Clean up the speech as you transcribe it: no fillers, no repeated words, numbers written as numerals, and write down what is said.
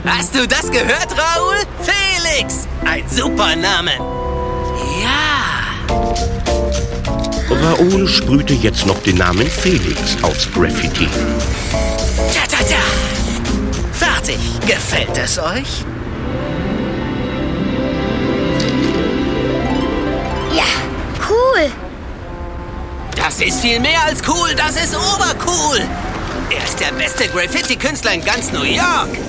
Hast du das gehört, Raoul? Felix! Ein super Name. Ja. Raoul sprühte jetzt noch den Namen Felix aufs Graffiti. Ta, ta, ta. Fertig. Gefällt es euch? Ja, cool. Das ist viel mehr als cool, das ist obercool. Er ist der beste Graffiti-Künstler in ganz New York.